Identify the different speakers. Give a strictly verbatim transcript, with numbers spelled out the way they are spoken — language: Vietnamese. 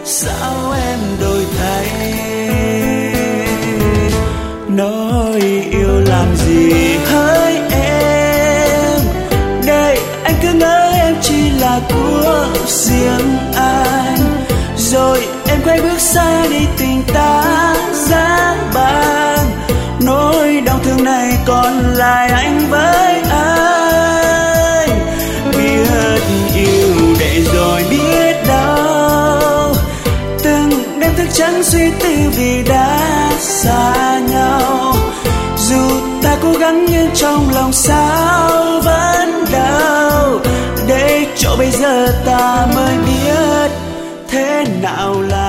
Speaker 1: sao em đổi thay. Nói yêu làm gì hỡi em, đây anh cứ ngỡ em chỉ là của riêng anh. Rồi em quay bước xa đi tình ta giá băng, nỗi đau thương này còn lại anh với anh. Biết yêu để rồi biết đau, từng đêm thức trắng suy tư vì đã xa nhau. Dù ta cố gắng nhưng trong lòng sao vẫn đau, để chỗ bây giờ ta mới biết thế nào là